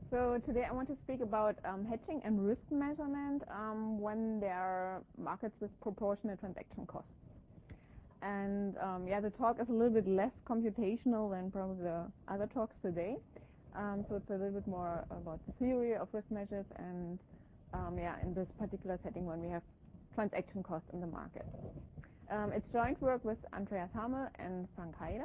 So today I want to speak about hedging and risk measurement when there are markets with proportionate transaction costs. And the talk is a little bit less computational than probably the other talks today. So it's a little bit more about the theory of risk measures and in this particular setting when we have transaction costs in the market. It's joint work with Andreas Hamel and Frank Heider.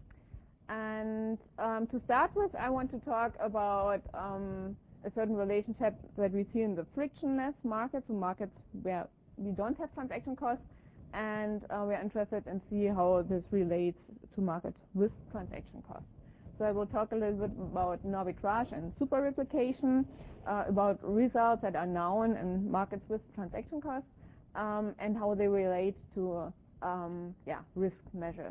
And to start with, I want to talk about a certain relationship that we see in the frictionless markets, so markets where we don't have transaction costs, and we're interested in see how this relates to markets with transaction costs. So I will talk a little bit about arbitrage and super replication, about results that are known in markets with transaction costs, and how they relate to risk measures.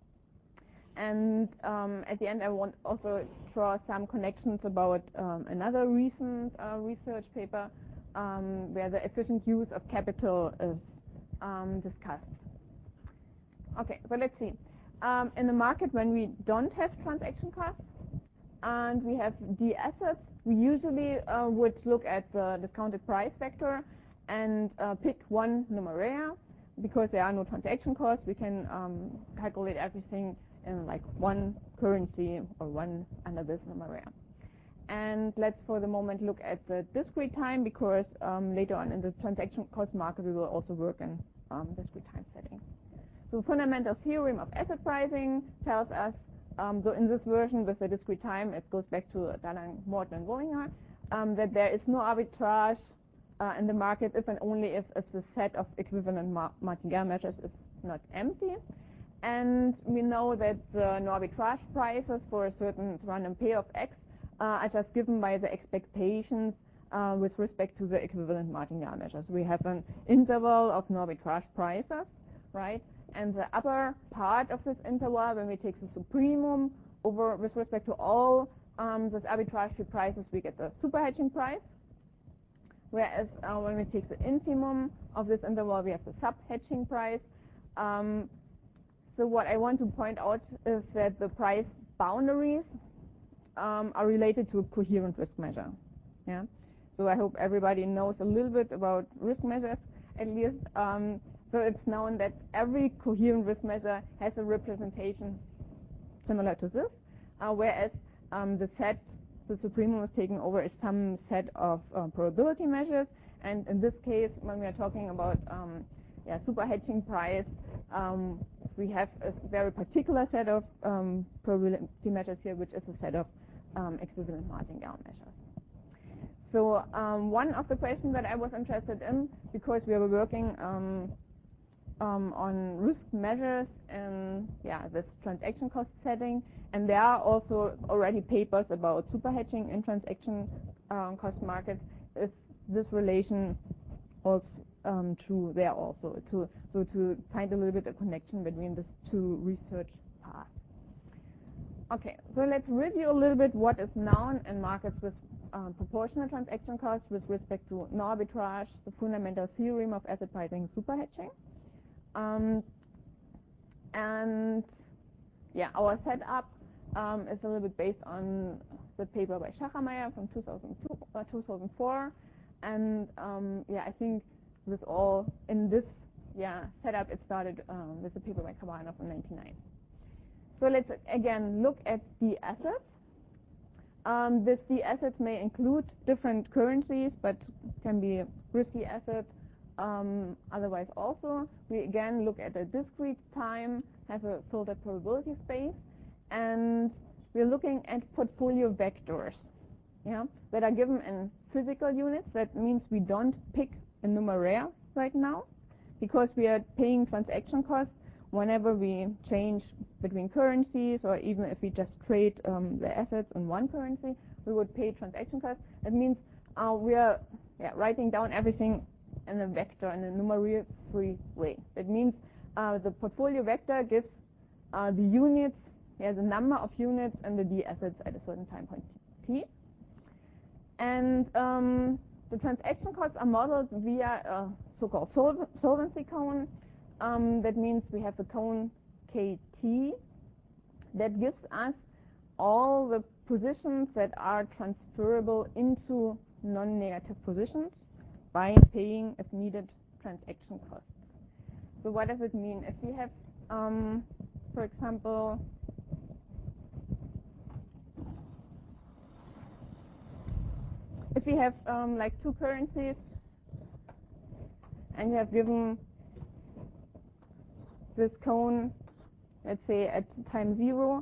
And at the end, I want also draw some connections about another recent research paper where the efficient use of capital is discussed. Okay, so let's see. In the market, when we don't have transaction costs and we have D assets, we usually would look at the discounted price vector and pick one numeraire. Because there are no transaction costs, we can calculate everything in like one currency or one under this numeraire. And let's for the moment look at the discrete time, because later on in the transaction cost market we will also work in discrete time settings. So fundamental theorem of asset pricing tells us, so in this version with the discrete time, it goes back to Dahlem, Morton, and Wollinger, that there is no arbitrage in the market if and only if the set of equivalent martingale measures is not empty. And we know that the no arbitrage prices for a certain random pair of X are just given by the expectations with respect to the equivalent martingale measures. We have an interval of no arbitrage prices, right? And the upper part of this interval, when we take the supremum over with respect to all these arbitrage prices, we get the super hedging price. Whereas when we take the infimum of this interval, we have the sub hedging price. So what I want to point out is that the price boundaries are related to a coherent risk measure. Yeah. So I hope everybody knows a little bit about risk measures, at least. So it's known that every coherent risk measure has a representation similar to this, whereas the set the supremum is taken over is some set of probability measures. And in this case, when we are talking about super hedging price, we have a very particular set of probability measures here, which is a set of equivalent martingale measures. So one of the questions that I was interested in, because we were working on risk measures in this transaction cost setting, and there are also already papers about super hedging in transaction cost markets. Is this relation also true there also? To find a little bit of connection between these two research paths. Okay, so let's review a little bit what is known in markets with proportional transaction costs with respect to no arbitrage, the fundamental theorem of asset pricing, super hedging. Our setup is a little bit based on the paper by Schachermeier from 2004, and I think this all in this setup it started with the paper by Kabanov in 1999. So let's again look at the assets. The assets may include different currencies, but can be risky assets. Otherwise also, we again look at a discrete time, have a filtered probability space, and we're looking at portfolio vectors that are given in physical units. That means we don't pick a numeraire right now, because we are paying transaction costs whenever we change between currencies, or even if we just trade the assets in one currency, we would pay transaction costs. That means we are writing down everything in a vector, in a numeraire-free way. That means the portfolio vector gives the units, the number of units and the D assets at a certain time point t. And the transaction costs are modeled via a so-called solvency cone. That means we have the cone KT that gives us all the positions that are transferable into non-negative positions by paying, if needed, transaction costs. So what does it mean? If we have, for example, if we have like two currencies and you have given this cone, let's say at time 0,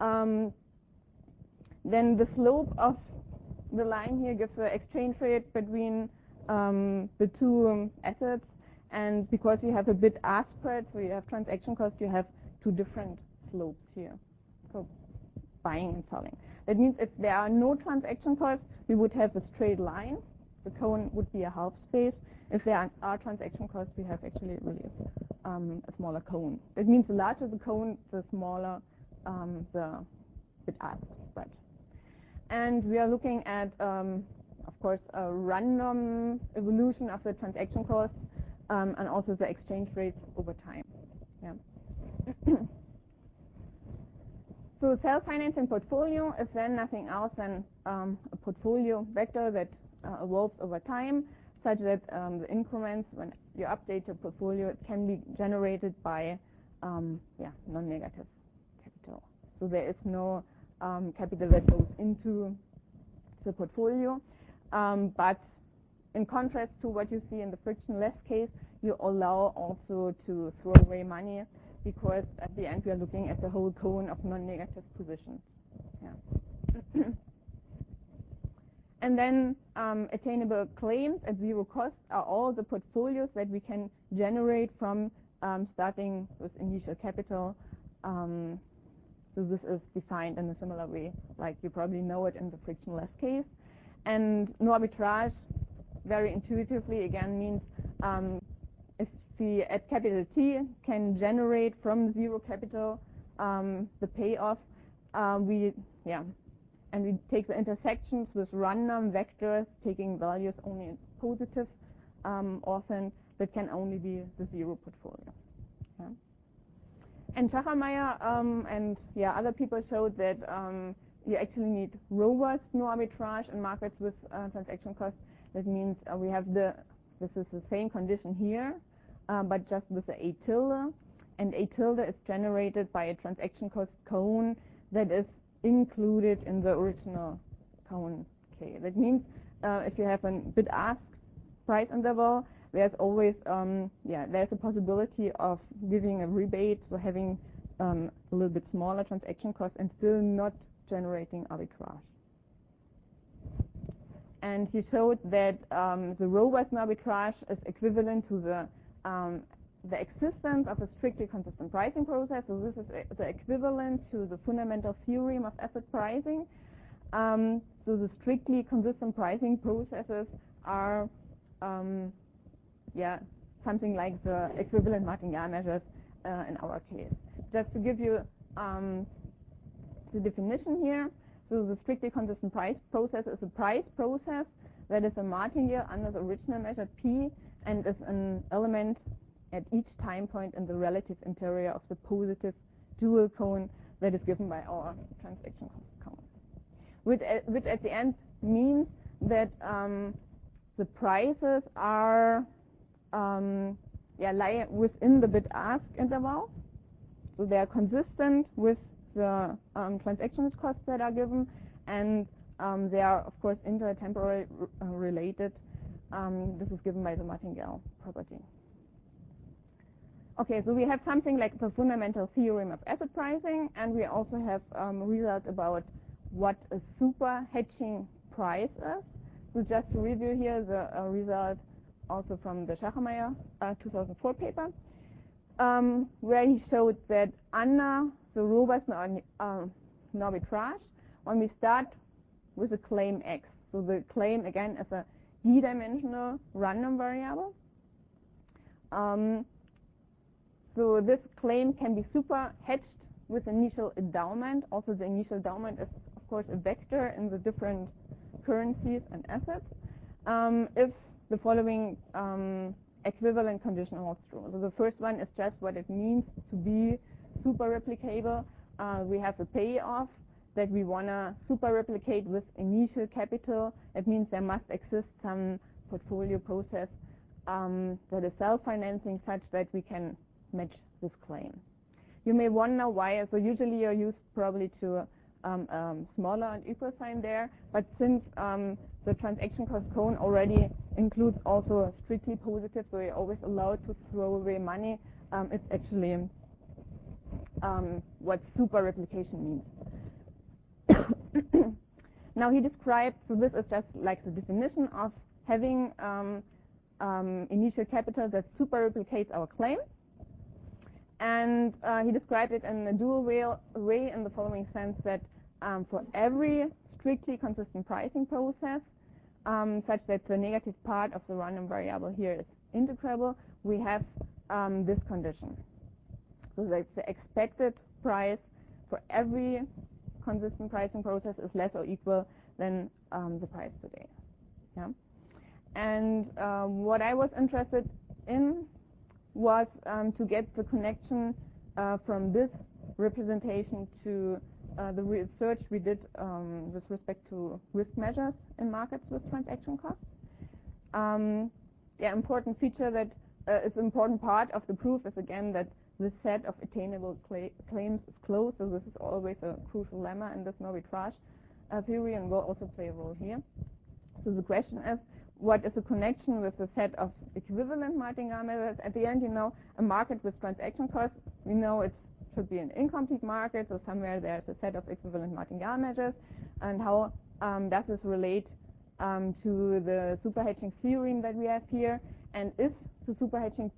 then the slope of the line here gives the exchange rate between the two assets, and because you have a bid-ask spread, so you have transaction costs, you have two different slopes here, so buying and selling. That means if there are no transaction costs, we would have a straight line. The cone would be a half space. If there are transaction costs, we have actually really a smaller cone. That means the larger the cone, the smaller the bid-ask spread. And we are looking at, of course, a random evolution of the transaction costs and also the exchange rates over time. Yeah. So self-financing portfolio is then nothing else than a portfolio vector that evolves over time, such that the increments, when you update your portfolio, it can be generated by non-negative capital. So there is no capital that goes into the portfolio. But in contrast to what you see in the frictionless case, you allow also to throw away money, because at the end we are looking at the whole cone of non-negative positions. Yeah. And then attainable claims at 0 cost are all the portfolios that we can generate from starting with initial capital. So this is defined in a similar way, like you probably know it in the frictionless case. And no arbitrage, very intuitively, again means if we at capital T can generate from 0 capital the payoff, and we take the intersections with random vectors taking values only in positive often, that can only be the 0 portfolio. Yeah. And Schachermayer and other people showed that you actually need robust no arbitrage in markets with transaction costs. That means we have this is the same condition here, but just with the A tilde, and A tilde is generated by a transaction cost cone that is included in the original cone K. That means if you have a bid-ask price interval, there's always there's a possibility of giving a rebate, so having a little bit smaller transaction cost and still not generating arbitrage. And he showed that the robust arbitrage is equivalent to the existence of a strictly consistent pricing process. So this is the equivalent to the fundamental theorem of asset pricing. So the strictly consistent pricing processes are something like the equivalent Martingale measures in our case. Just to give you the definition here, so the strictly consistent price process is a price process that is a martingale under the original measure P and is an element at each time point in the relative interior of the positive dual cone that is given by our transaction cost cone. Which at the end means that the prices are lie within the bid-ask interval, so they are consistent with the transaction costs that are given, and they are of course intertemporally related. This is given by the Martingale property. Okay, so we have something like the fundamental theorem of asset pricing, and we also have results about what a super hedging price is. So just to review here the result also from the Schachermayer 2004 paper, where he showed that under the robust arbitrage, when we start with a claim X, so the claim again is a d-dimensional random variable. So this claim can be super hedged with initial endowment. Also the initial endowment is of course a vector in the different currencies and assets. If the following equivalent condition holds true. So the first one is just what it means to be super replicable. We have a payoff that we want to super replicate with initial capital. It means there must exist some portfolio process that is self-financing such that we can match this claim. You may wonder why. So usually you're used probably to smaller and equal sign there, but since the transaction cost cone already includes also strictly positive, so you're always allowed to throw away money, it's actually what super replication means. Now he described, so this is just like the definition of having initial capital that super replicates our claim. And he described it in a dual way in the following sense that for every strictly consistent pricing process, such that the negative part of the random variable here is integrable, we have this condition. So that the expected price for every consistent pricing process is less or equal than the price today. Yeah? And what I was interested in was to get the connection from this representation to the research we did with respect to risk measures in markets with transaction costs. Yeah, important feature that is an important part of the proof is again that the set of attainable claims is closed. So this is always a crucial lemma in this no-arbitrage theory and will also play a role here. So the question is, what is the connection with the set of equivalent martingale measures? At the end, you know, a market with transaction costs, we know it should be an incomplete market, so somewhere there's a set of equivalent martingale measures. And how does this relate to the superhedging theorem that we have here? And is the superhedging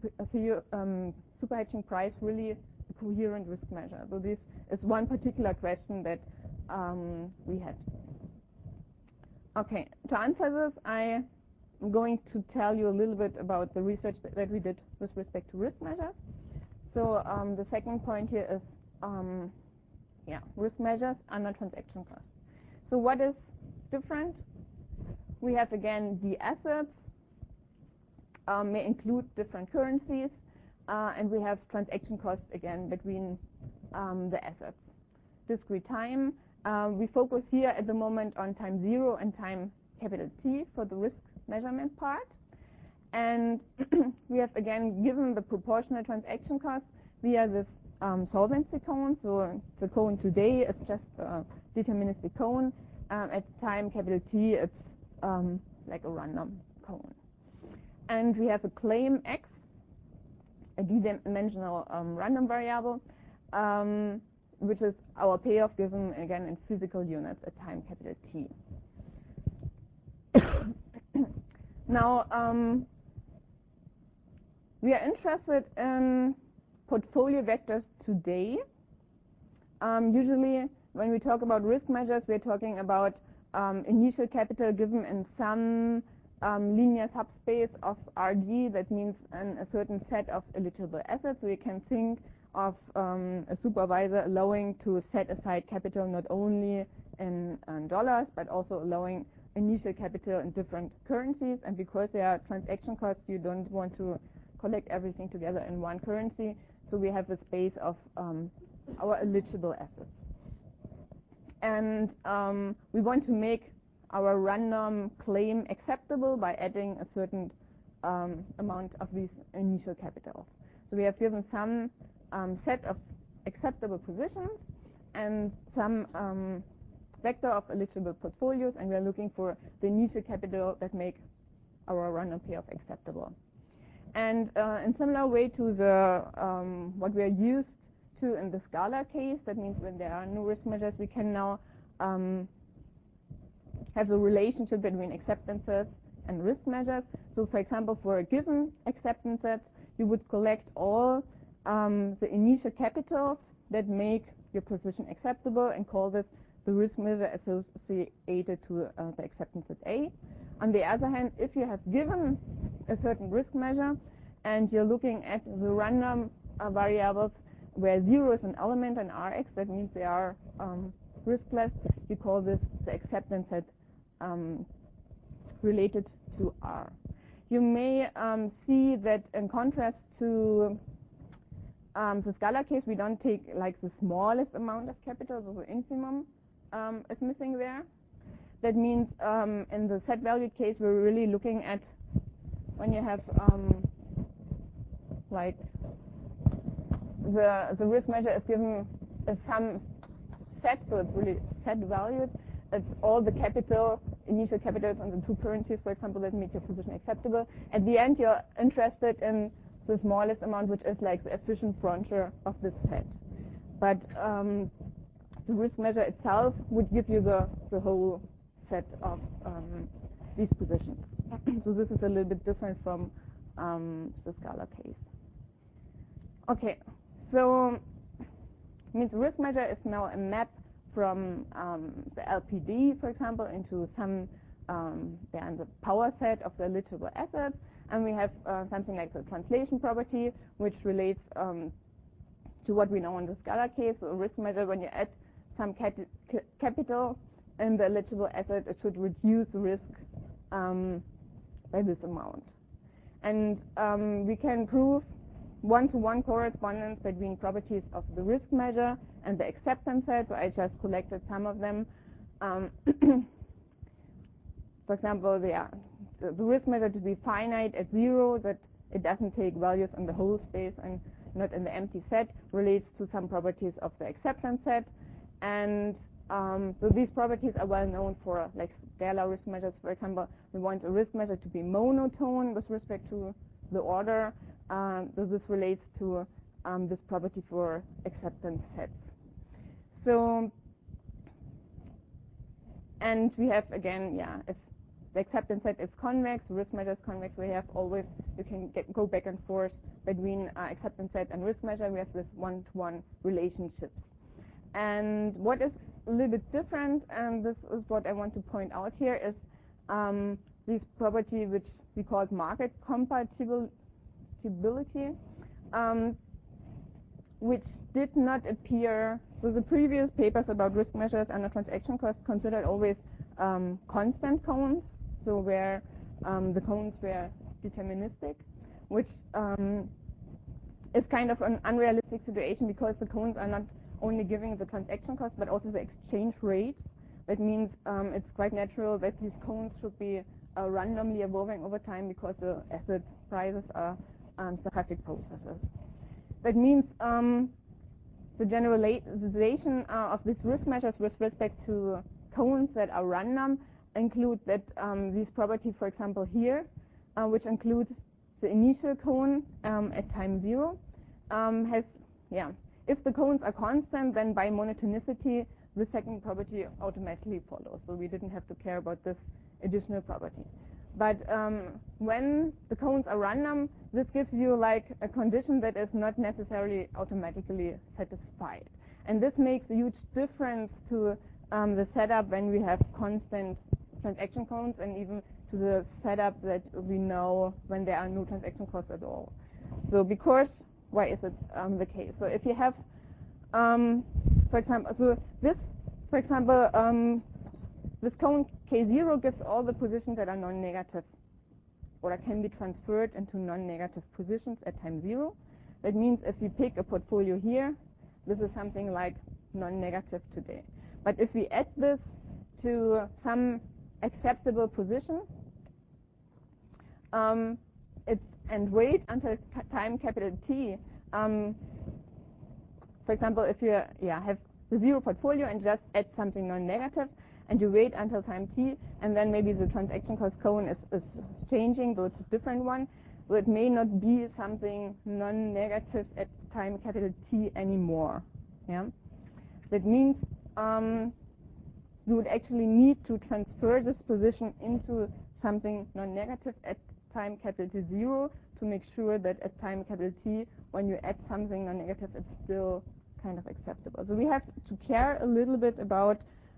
price really a coherent risk measure? So this is one particular question that we had. Okay, to answer this, I'm going to tell you a little bit about the research that we did with respect to risk measures. So the second point here is risk measures under transaction costs. So what is different? We have again the assets may include different currencies, and we have transaction costs again between the assets. Discrete time. We focus here at the moment on time 0 and time capital T for the risk measurement part. And we have again given the proportional transaction cost via this solvency cone. So the cone today is just a deterministic cone. At time capital T, it's like a random cone. And we have a claim X, a d-dimensional random variable, which is our payoff given again in physical units at time capital T. Now, we are interested in portfolio vectors today. Usually, when we talk about risk measures, we're talking about initial capital given in some linear subspace of RG. That means a certain set of eligible assets. So you can think of a supervisor allowing to set aside capital not only in dollars, but also allowing initial capital in different currencies. And because there are transaction costs, you don't want to collect everything together in one currency. So we have a space of our eligible assets. And we want to make our random claim acceptable by adding a certain amount of these initial capitals. So we have given some set of acceptable positions and some vector of eligible portfolios, and we are looking for the initial capital that make our random payoff acceptable. And in similar way to the what we are used to in the Scala case, that means when there are no risk measures, we can now have a relationship between acceptances and risk measures. So for example, for a given acceptance set, you would collect all the initial capitals that make your position acceptable and call this the risk measure associated to the acceptance set A. On the other hand, if you have given a certain risk measure and you're looking at the random variables where 0 is an element in Rx, that means they are riskless, you call this the acceptance set related to R. You may see that in contrast to the Scala case, we don't take like the smallest amount of capital, so the infimum is missing there. That means in the set valued case, we're really looking at when you have like the risk measure is given as some set, so it's really set valued. It's all the initial capitals on the two currencies, for example, that make your position acceptable. At the end, you're interested in the smallest amount, which is like the efficient frontier of this set. But the risk measure itself would give you the whole set of these positions. So this is a little bit different from the Scala case. Okay, so means risk measure is now a map from the LPD, for example, into some the power set of the eligible assets, and we have something like the translation property, which relates to what we know in the Scala case. So a risk measure, when you add some capital in the eligible asset, it should reduce the risk by this amount. And we can prove one-to-one correspondence between properties of the risk measure and the acceptance set. So I just collected some of them. For example, the risk measure to be finite at 0, that it doesn't take values in the whole space and not in the empty set, relates to some properties of the acceptance set. And so these properties are well known for like scalar risk measures. For example, we want a risk measure to be monotone with respect to the order. So this relates to this property for acceptance sets. So, and we have again, if the acceptance set is convex, the risk measure is convex, we have always, you can go back and forth between acceptance set and risk measure. We have this one-to-one relationships. And what is a little bit different, and this is what I want to point out here, is this property which we call market compatibility, which did not appear. So the previous papers about risk measures and the transaction costs considered always constant cones, so where the cones were deterministic, which is kind of an unrealistic situation because the cones are not only giving the transaction cost but also the exchange rate. That means it's quite natural that these cones should be randomly evolving over time because the asset prices are stochastic processes. That means the generalization of these risk measures with respect to cones that are random include that these properties, for example here, which includes the initial cone at time 0, has, if the cones are constant, then by monotonicity, the second property automatically follows. So we didn't have to care about this additional property. But when the cones are random, this gives you like a condition that is not necessarily automatically satisfied. And this makes a huge difference to the setup when we have constant transaction cones, and even to the setup that we know when there are no transaction costs at all. So because, why is it the case? So if you have, for example, so this, for example, this cone K0 gives all the positions that are non-negative or can be transferred into non-negative positions at time 0. That means if we pick a portfolio here, this is something like non-negative today. But if we add this to some acceptable position, and wait until time capital T, for example, if you have the 0 portfolio and just add something non-negative, and you wait until time T, and then maybe the transaction cost cone is changing, so it's a different one. So it may not be something non-negative at time capital T anymore. Yeah? That means you would actually need to transfer this position into something non-negative at time capital 0 to make sure that at time capital T, when you add something non-negative, it's still kind of acceptable. So we have to care a little bit about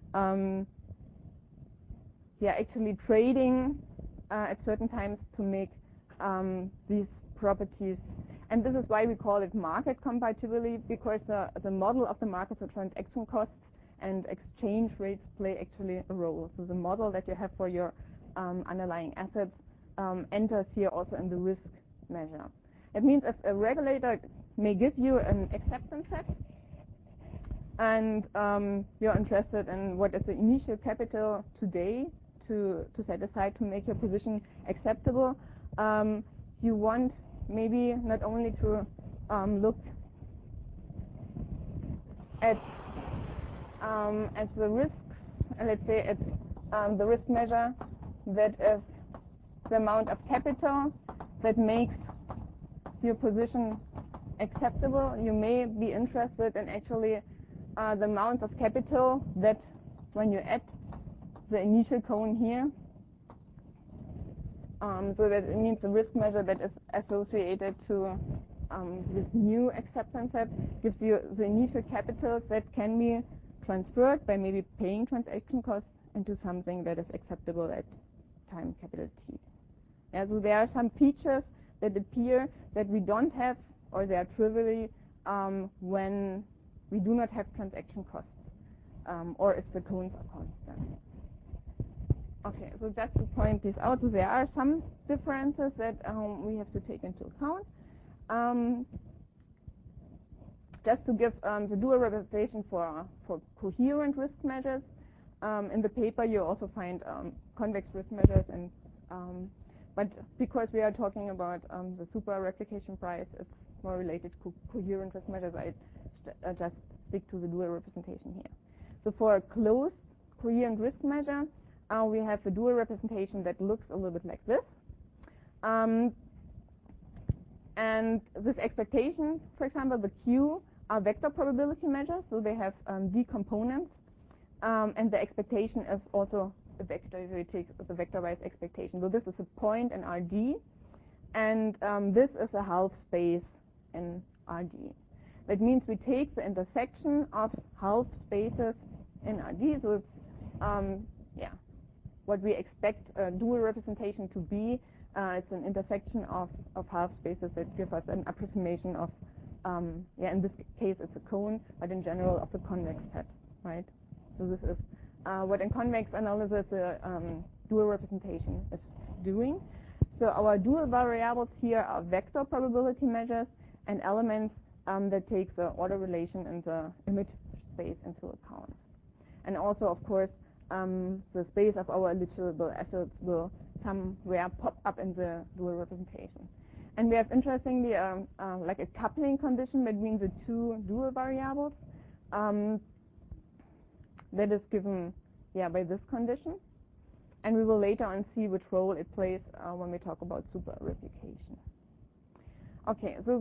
actually trading at certain times to make these properties. And this is why we call it market compatibility, because the model of the market, so transaction costs and exchange rates, play actually a role. So the model that you have for your underlying assets enters here also in the risk measure. It means if a regulator may give you an acceptance set, and you're interested in what is the initial capital today to set aside to make your position acceptable, you want maybe not only to look at the risks, let's say at the risk measure that is the amount of capital that makes your position acceptable. You may be interested in actually the amount of capital that when you add the initial cone here, so that it means the risk measure that is associated to this new acceptance set gives you the initial capital that can be transferred by maybe paying transaction costs into something that is acceptable at time capital T. Yeah, so there are some features that appear that we don't have, or they are trivially when we do not have transaction costs, or if the cones are constant. Okay, so just to point this out, so there are some differences that we have to take into account. Just to give the dual representation for coherent risk measures, in the paper you also find convex risk measures, and but because we are talking about the super replication price, it's more related to coherent risk measures. I just stick to the dual representation here. So for a closed coherent risk measure, we have a dual representation that looks a little bit like this. And this expectation, for example, the Q are vector probability measures, so they have D components, and the expectation is also a vector. So it takes the vectorized expectation. So this is a point in RD, and this is a half space in RD. That means we take the intersection of half spaces in RD, so it's what we expect a dual representation to be. It's an intersection of half spaces that give us an approximation of, in this case it's a cone, but in general of the convex set, right? So this is what in convex analysis the dual representation is doing. So our dual variables here are vector probability measures and elements that take the order relation and the image space into account. And also, of course, the space of our eligible assets will somewhere pop up in the dual representation. And we have, interestingly, like a coupling condition between the two dual variables that is given by this condition. And we will later on see which role it plays when we talk about super replication. Okay, so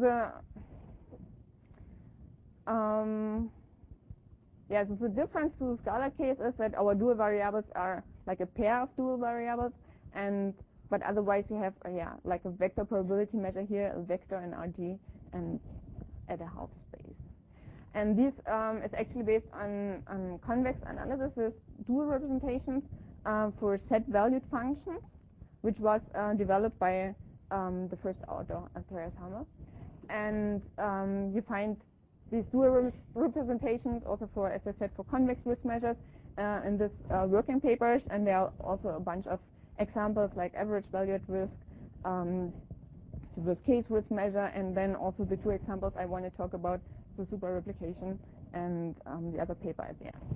so the difference to the scalar case is that our dual variables are like a pair of dual variables, but otherwise you have like a vector probability measure here, a vector in RD, and at a half space. And this is actually based on convex analysis with dual representations for set-valued functions, which was developed by the first author, Andreas Hammer. And you find these dual representations also for, as I said, for convex risk measures in this working papers, and there are also a bunch of examples like average valued risk, the case risk measure, and then also the two examples I want to talk about, the super replication and the other paper at the end.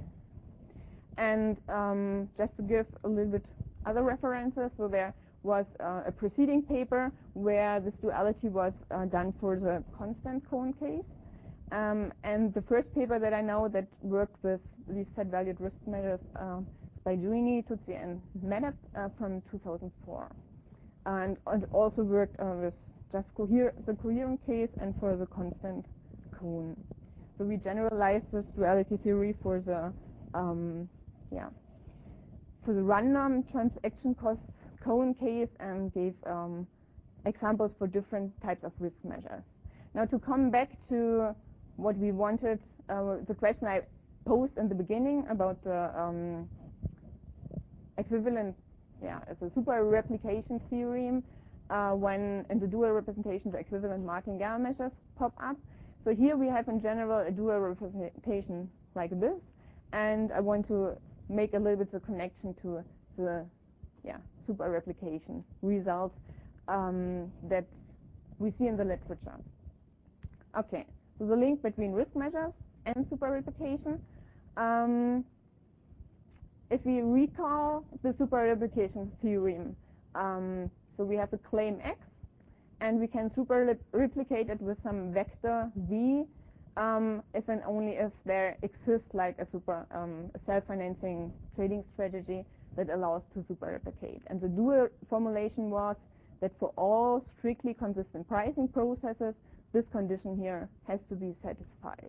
And just to give a little bit other references, so there was a preceding paper where this duality was done for the constant cone case. And the first paper that I know that worked with these set-valued risk measures by Giuini, Tuzzi, and Medeb from 2004. And also worked with just the coherent case and for the constant cone. So we generalized this duality theory for the random transaction cost cone case and gave examples for different types of risk measures. Now to come back to what we wanted, the question I posed in the beginning about the equivalent, it's a super replication theorem when in the dual representation the equivalent Martin-Gamma measures pop up. So here we have in general a dual representation like this, and I want to make a little bit of connection to the super replication results that we see in the literature. Okay. So the link between risk measures and superreplication. If we recall the superreplication theorem, so we have a claim X, and we can superreplicate it with some vector V, if and only if there exists like a self-financing trading strategy that allows to superreplicate. And the dual formulation was that for all strictly consistent pricing processes, this condition here has to be satisfied.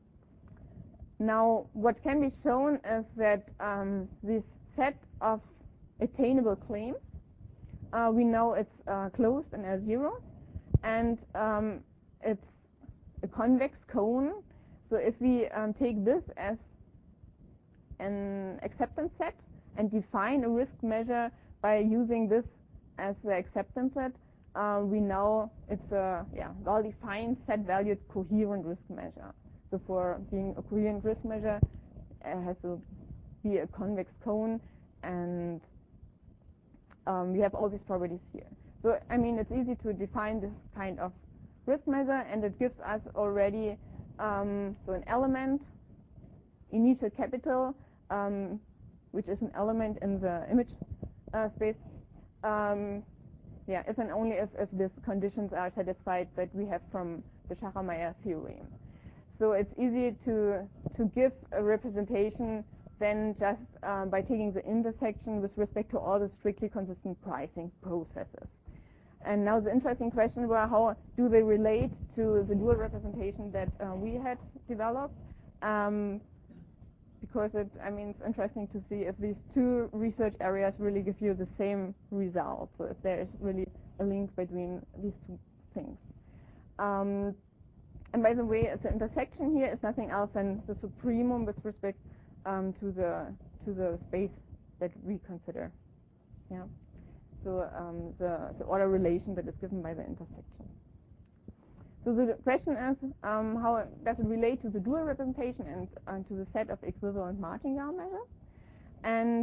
Now, what can be shown is that this set of attainable claims, we know it's closed in L0, and it's a convex cone. So if we take this as an acceptance set and define a risk measure by using this as the acceptance set, we know it's a well-defined, set-valued, coherent risk measure. So for being a coherent risk measure, it has to be a convex cone, and we have all these properties here. So, I mean, it's easy to define this kind of risk measure, and it gives us already so an element, initial capital, which is an element in the image space. If and only if these conditions are satisfied that we have from the Schacher-Meyer theorem. So it's easy to give a representation then just by taking the intersection with respect to all the strictly consistent pricing processes. And now the interesting question was, how do they relate to the dual representation that we had developed? Because it's interesting to see if these two research areas really give you the same result. So if there is really a link between these two things. And by the way, the intersection here is nothing else than the supremum with respect to the space that we consider. Yeah. So the order relation that is given by the intersection. So the question is, how does it relate to the dual representation and to the set of equivalent martingale measures? And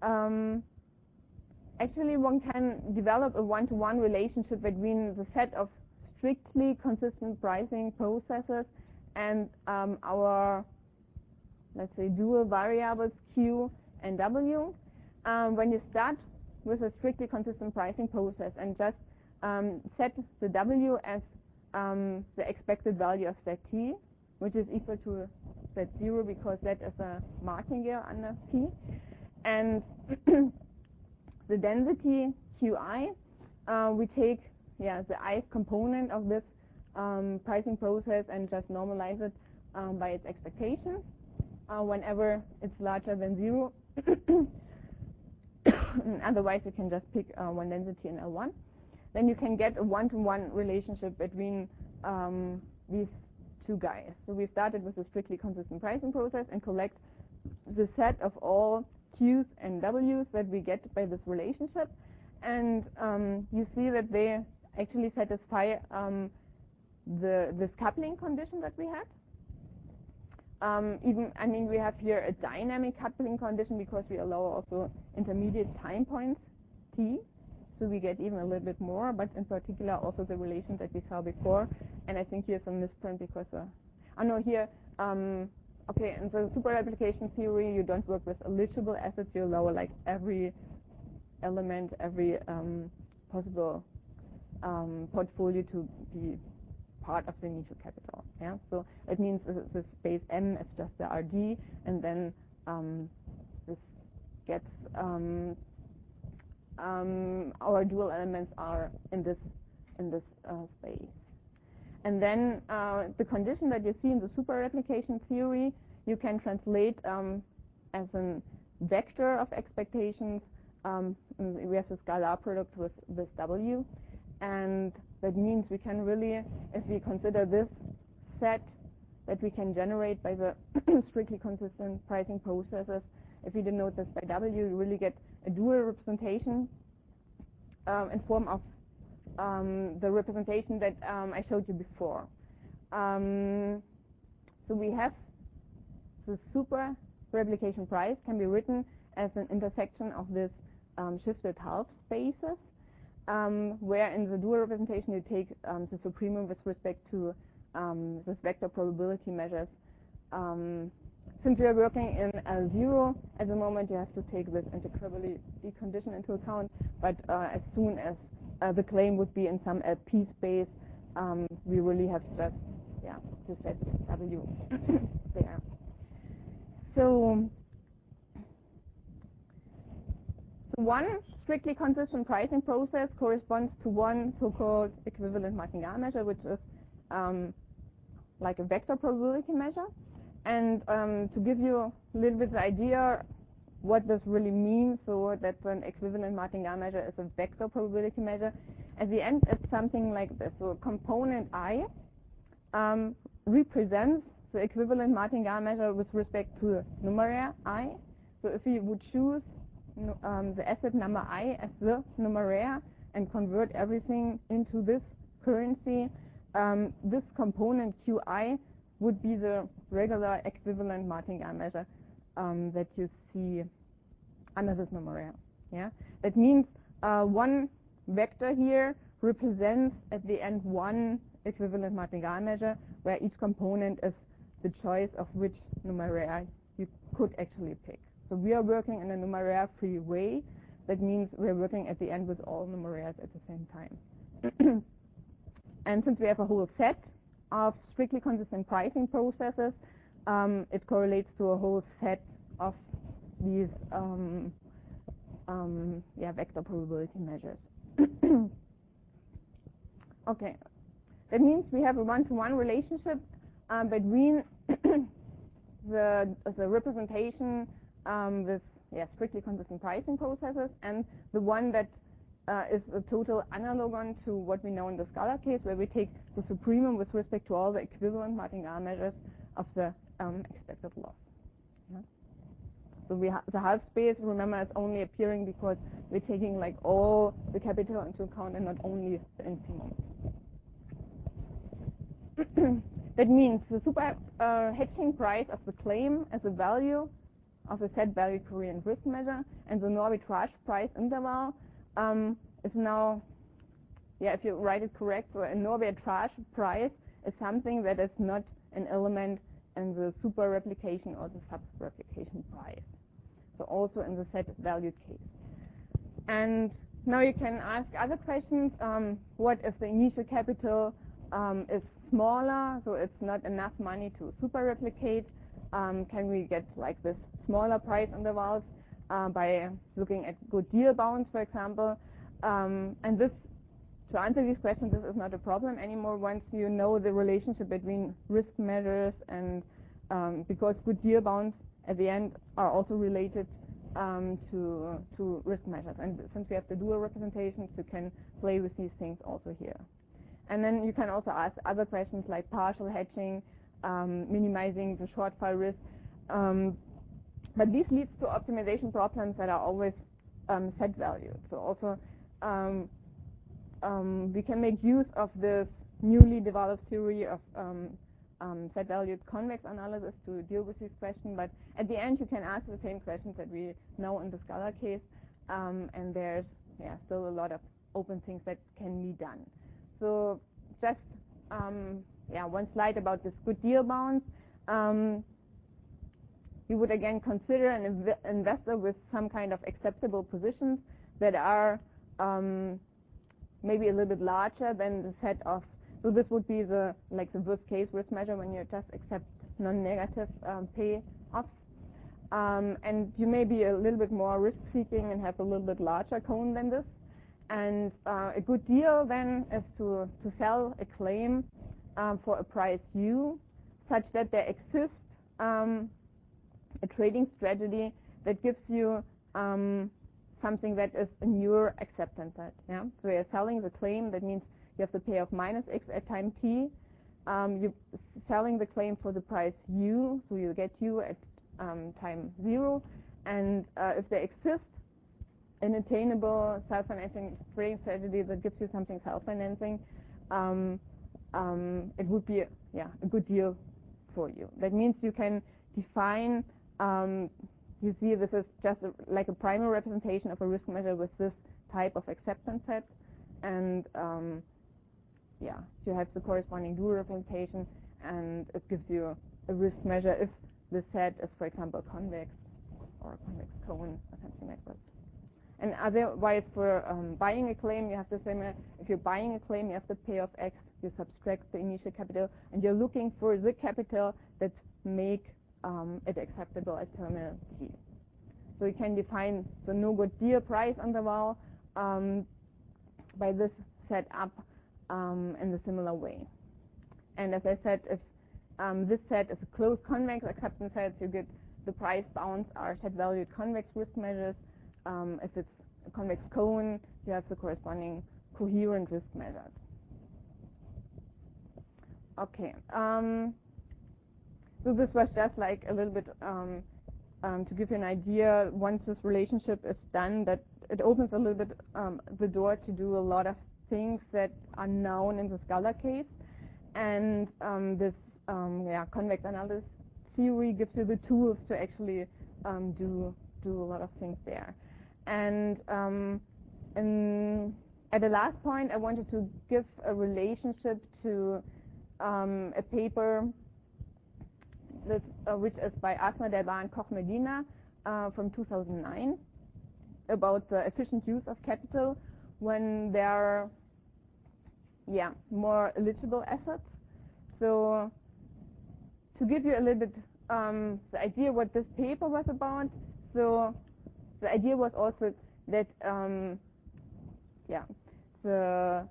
actually, one can develop a one-to-one relationship between the set of strictly consistent pricing processes and our, let's say, dual variables Q and W. When you start with a strictly consistent pricing process and just set the W as the expected value of set T, which is equal to set 0 because that is a martingale under P, and the density Qi, we take the ith component of this pricing process and just normalize it by its expectation whenever it's larger than 0. Otherwise, you can just pick one density in L1. Then you can get a one-to-one relationship between these two guys. So we started with a strictly consistent pricing process and collect the set of all Q's and W's that we get by this relationship. And you see that they actually satisfy this coupling condition that we had. We have here a dynamic coupling condition because we allow also intermediate time points T. So we get even a little bit more, but in particular also the relation that we saw before. And I think here's a misprint because, here, okay, in the superreplication theory, you don't work with eligible assets, you allow like every element, every possible portfolio to be part of the initial capital. Yeah, so it means the space M is just the RD, and then this gets our dual elements are in this space. And then the condition that you see in the superreplication theory, you can translate as a vector of expectations. We have the scalar product with this W, and that means we can really, if we consider this set that we can generate by the strictly consistent pricing processes, if we denote this by W, you really get a dual representation in form of the representation that I showed you before. So we have the super replication price can be written as an intersection of this shifted half spaces, where in the dual representation you take the supremum with respect to this vector probability measures since we are working in L0 at the moment, you have to take this integrability condition into account. But as soon as the claim would be in some LP space, we really have just to set W there. So one strictly consistent pricing process corresponds to one so-called equivalent martingale measure, which is like a vector probability measure. And to give you a little bit of idea what this really means, so that an equivalent martingale measure is a vector probability measure, at the end it's something like this. So component I represents the equivalent martingale measure with respect to the numeraire I. So if we would choose the asset number I as the numeraire and convert everything into this currency, this component Qi would be the regular equivalent martingale measure that you see under this numeraire. Yeah, that means one vector here represents at the end one equivalent martingale measure, where each component is the choice of which numeraire you could actually pick. So we are working in a numeraire-free way. That means we're working at the end with all numeraires at the same time. And since we have a whole set of strictly consistent pricing processes, it correlates to a whole set of these vector probability measures. Okay, that means we have a one-to-one relationship between the representation with strictly consistent pricing processes and the one that is a total analogon to what we know in the Scala case, where we take the supremum with respect to all the equivalent martingale measures of the expected loss. Yeah. So the half space, remember, is only appearing because we're taking like all the capital into account and not only the infimum. That means the super hedging price of the claim as a value of the set value covariance risk measure, and the arbitrage price interval is now, if you write it correct, so an arbitrage price is something that is not an element in the super replication or the sub replication price. So also in the set valued case. And now you can ask other questions. What if the initial capital is smaller, so it's not enough money to super replicate? Can we get like this smaller price intervals by looking at good deal bounds, for example? And this, to answer these questions, this is not a problem anymore once you know the relationship between risk measures and because good deal bounds at the end are also related to risk measures. And since we have the dual representations, you can play with these things also here. And then you can also ask other questions like partial hedging, minimizing the shortfall risk. But this leads to optimization problems that are always set valued. So also we can make use of this newly developed theory of set valued convex analysis to deal with this question. But at the end, you can ask the same questions that we know in the Scala case, and there's still a lot of open things that can be done. So just one slide about this good deal bounds. You would again consider an investor with some kind of acceptable positions that are maybe a little bit larger than the set of. So this would be the worst case risk measure when you just accept non-negative payoffs. And you may be a little bit more risk-seeking and have a little bit larger cone than this. And a good deal then is to sell a claim for a price U, such that there exists a trading strategy that gives you something that is in your acceptance set. Yeah? So you're selling the claim, that means you have to pay off minus x at time t. You're selling the claim for the price U, so you get U at time 0. And if there exists an attainable self-financing trading strategy that gives you something self-financing, it would be a good deal for you. That means you can define, you see this is just like a primary representation of a risk measure with this type of acceptance set, and you have the corresponding dual representation, and it gives you a risk measure if the set is, for example, convex or convex cone or something like that. And otherwise, for buying a claim, you have the same. If you're buying a claim, you have to pay off X, you subtract the initial capital, and you're looking for the capital that make it acceptable at terminal T. So you can define the no-good deal price on the wall by this setup in the similar way. And as I said, if this set is a closed convex acceptance set, you get the price bounds are set valued convex risk measures. If it's a convex cone, you have the corresponding coherent risk measures. Okay. So this was just like a little bit to give you an idea. Once this relationship is done, that it opens a little bit the door to do a lot of things that are known in the Scala case. And this convex analysis theory gives you the tools to actually do a lot of things there. And at the last point, I wanted to give a relationship to a paper which is by Asma Delbar and Koch Medina from 2009 about the efficient use of capital when there are more eligible assets. So to give you a little bit the idea what this paper was about, so the idea was also that the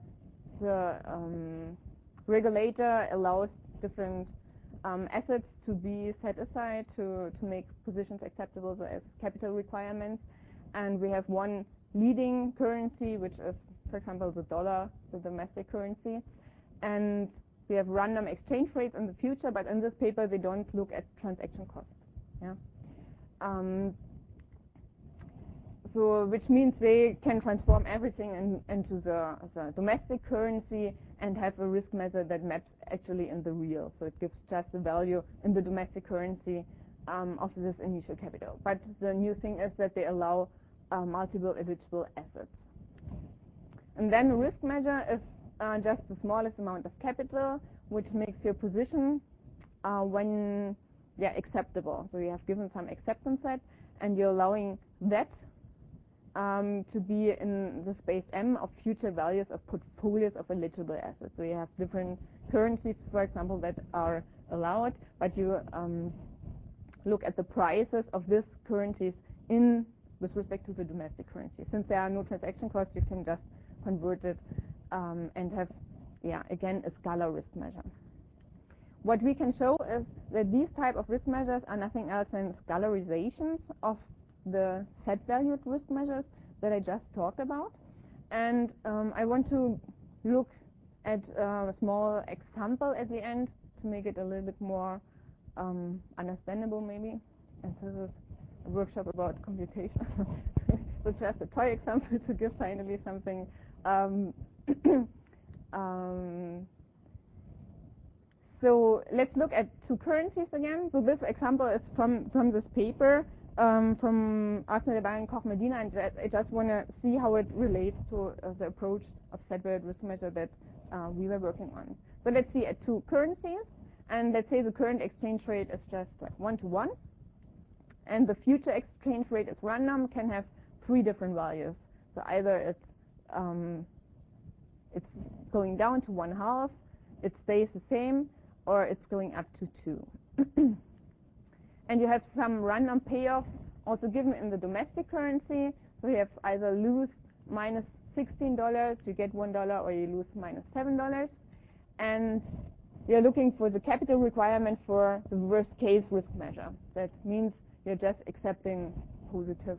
regulator allows different assets to be set aside to make positions acceptable as capital requirements. And we have one leading currency, which is, for example, the dollar, the domestic currency. And we have random exchange rates in the future, but in this paper they don't look at transaction costs. Yeah. So which means they can transform everything into the domestic currency and have a risk measure that maps actually in the real. So it gives just the value in the domestic currency of this initial capital. But the new thing is that they allow multiple eligible assets. And then the risk measure is just the smallest amount of capital, which makes your position acceptable. So you have given some acceptance set, and you're allowing that to be in the space M of future values of portfolios of eligible assets. So you have different currencies, for example, that are allowed, but you look at the prices of these currencies with respect to the domestic currency. Since there are no transaction costs, you can just convert it and have, again, a Scala risk measure. What we can show is that these type of risk measures are nothing else than scalarizations of the set-valued risk measures that I just talked about. And I want to look at a small example at the end to make it a little bit more understandable, maybe. And this is a workshop about computation. So just a toy example to give finally something. So let's look at two currencies again. So this example is from this paper from Asma Delbar and Koch Medina, and I just want to see how it relates to the approach of set-valued risk measure that we were working on. So let's see at two currencies, and let's say the current exchange rate is just like 1-to-1, and the future exchange rate is random, can have three different values. So either it's going down to 1/2, it stays the same, or it's going up to 2. And you have some random payoff also given in the domestic currency. So you have either lose minus $16, you get $1, or you lose minus $7. And you're looking for the capital requirement for the worst case risk measure. That means you're just accepting positive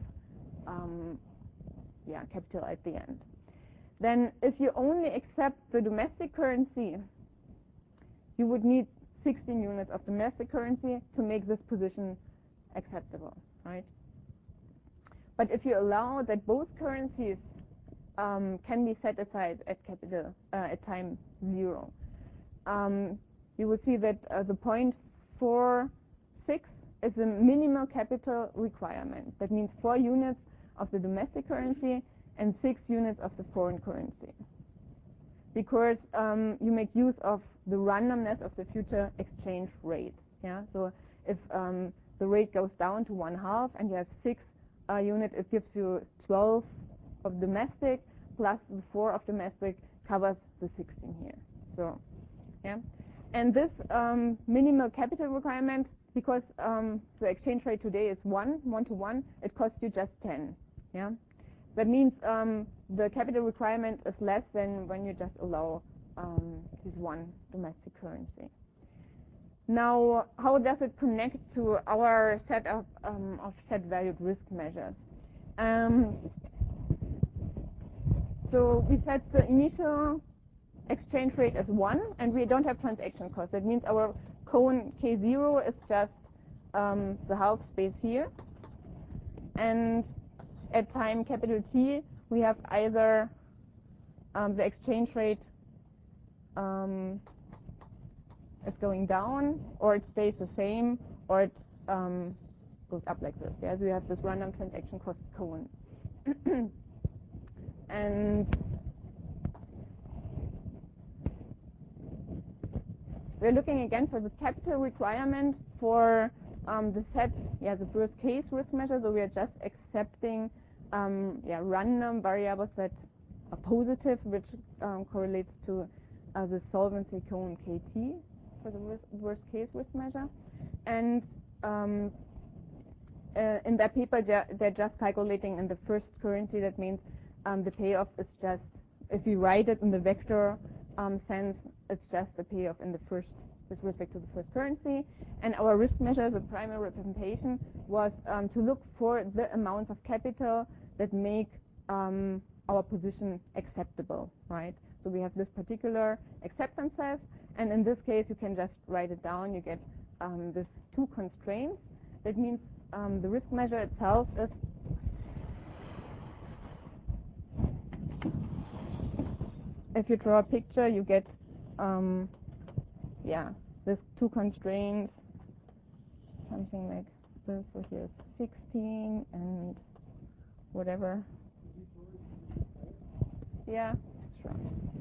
capital at the end. Then if you only accept the domestic currency, you would need 16 units of domestic currency to make this position acceptable, right? But if you allow that both currencies can be set aside at capital at time 0, you will see that the 0.46 is the minimal capital requirement. That means 4 units of the domestic currency and 6 units of the foreign currency. Because you make use of the randomness of the future exchange rate. Yeah, so if the rate goes down to 1/2 and you have 6 units, it gives you 12 of domestic plus the 4 of domestic covers the 16 here. So, yeah, and this minimal capital requirement, because the exchange rate today is 1 to 1, it costs you just 10. Yeah, that means the capital requirement is less than when you just allow this one domestic currency. Now, how does it connect to our set of set-valued risk measures? So we set the initial exchange rate as 1, and we don't have transaction costs. That means our cone K0 is just the half space here. And at time capital T, we have either the exchange rate is going down, or it stays the same, or it goes up like this. Yeah, so we have this random transaction cost cone. And we're looking again for the capital requirement for the set, the worst case risk measure. So we are just accepting random variables that are positive, which correlates to the solvency cone KT for the worst case risk measure. And in that paper, they're just calculating in the first currency. That means the payoff is just, if we write it in the vector sense, it's just the payoff in the first, with respect to the first currency. And our risk measure, the primary representation, was to look for the amounts of capital that make our position acceptable, right? So we have this particular acceptance set, and in this case, you can just write it down. You get this 2 constraints. That means the risk measure itself is if you draw a picture, you get this 2 constraints, something like this. So here's 16 and whatever. Yeah, sure.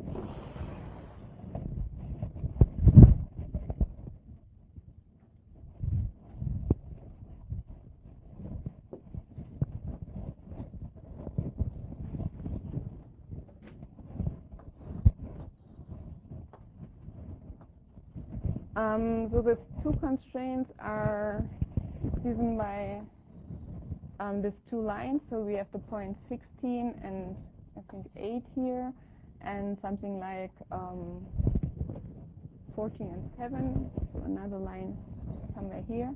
So the 2 constraints are given by these 2 lines. So we have the point 16 and I think 8 here, and something like 14 and 7. So another line somewhere here.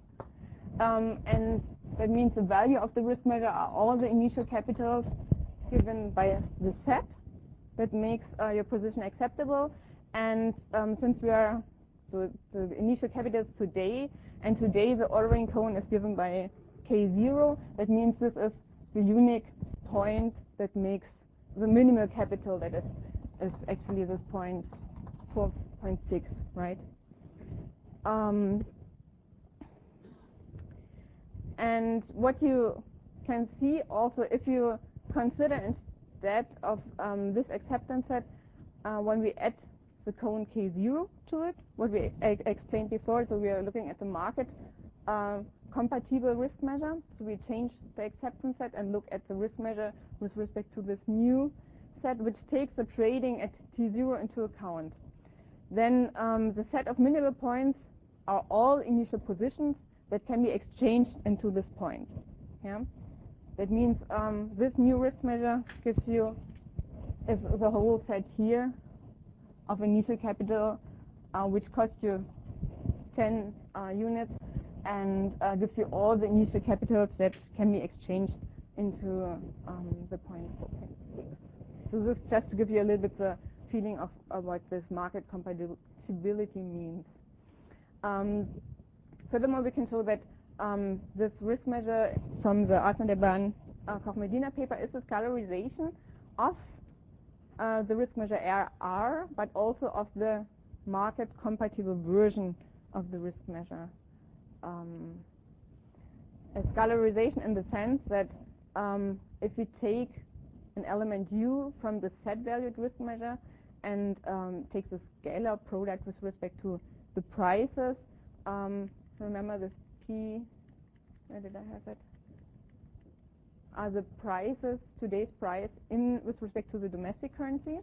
And that means the value of the risk measure are all the initial capitals given by the set that makes your position acceptable. And since we are the initial capitals today, and today the ordering cone is given by K0, that means this is the unique point that makes the minimal capital, that is actually this point 4.6, right? And what you can see also, if you consider instead of this acceptance set, when we add the cone K0 to it, what we explained before, so we are looking at the market compatible risk measure. So we change the acceptance set and look at the risk measure with respect to this new set, which takes the trading at T0 into account. Then the set of minimal points are all initial positions that can be exchanged into this point. Yeah? That means this new risk measure gives you the whole set here of initial capital, which costs you 10 units, and gives you all the initial capitals that can be exchanged into the point 4.6. So this is just to give you a little bit the feeling of what this market compatibility means. Furthermore, we can show that this risk measure from the Arthman Koch-Medina paper is a scalarization of the risk measure R, but also of the market compatible version of the risk measure. A scalarization in the sense that if we take an element U from the set valued risk measure and take the scalar product with respect to the prices Remember this P, where did I have it? Are the prices, today's price with respect to the domestic currency.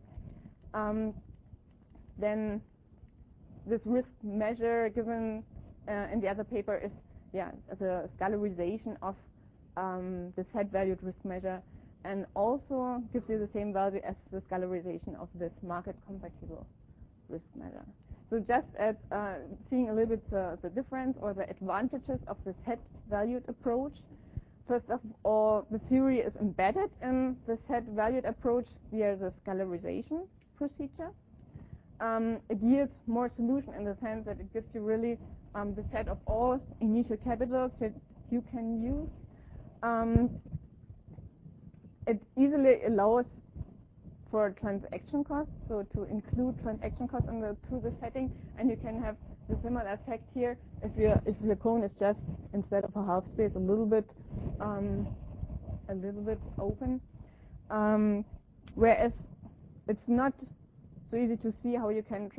Then this risk measure given in the other paper is the scalarization of the set-valued risk measure, and also gives you the same value as the scalarization of this market-compatible risk measure. So just as seeing a little bit the difference or the advantages of the set-valued approach. First of all, the theory is embedded in the set-valued approach via the scalarization procedure. It yields more solution in the sense that it gives you really the set of all initial capitals that you can use. It easily allows for transaction costs, so to include transaction costs to the setting, and you can have the similar effect here if your cone is just, instead of a half space, a little bit open. Whereas it's not so easy to see how you can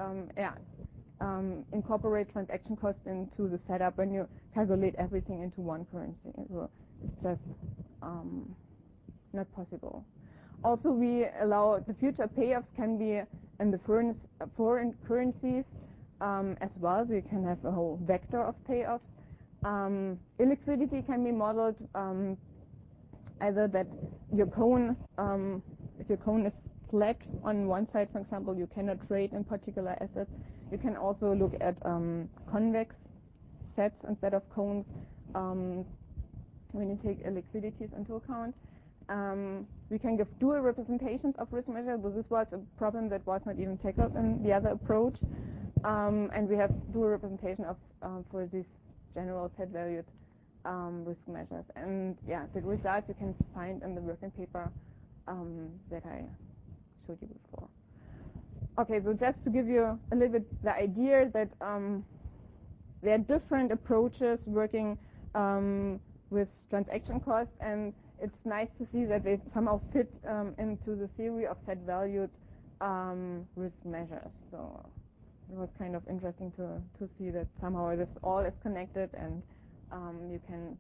incorporate transaction costs into the setup when you calculate everything into one currency. So it's just not possible. Also, we allow the future payoffs can be in the foreign currencies as well. So you can have a whole vector of payoffs. Illiquidity can be modeled either that your cone, if your cone is flat on one side, for example, you cannot trade in particular assets. You can also look at convex sets instead of cones when you take illiquidities into account. We can give dual representations of risk measures. So this was a problem that was not even tackled in the other approach. And we have dual representation of for these general set-valued risk measures. And the results you can find in the working paper that I showed you before. Okay, so just to give you a little bit the idea that there are different approaches working with transaction costs, and it's nice to see that they somehow fit into the theory of set-valued risk measures. So it was kind of interesting to see that somehow this all is connected, and you can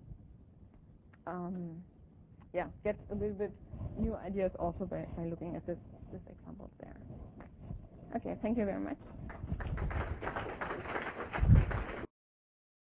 get a little bit new ideas also by looking at this examples there. Okay, thank you very much.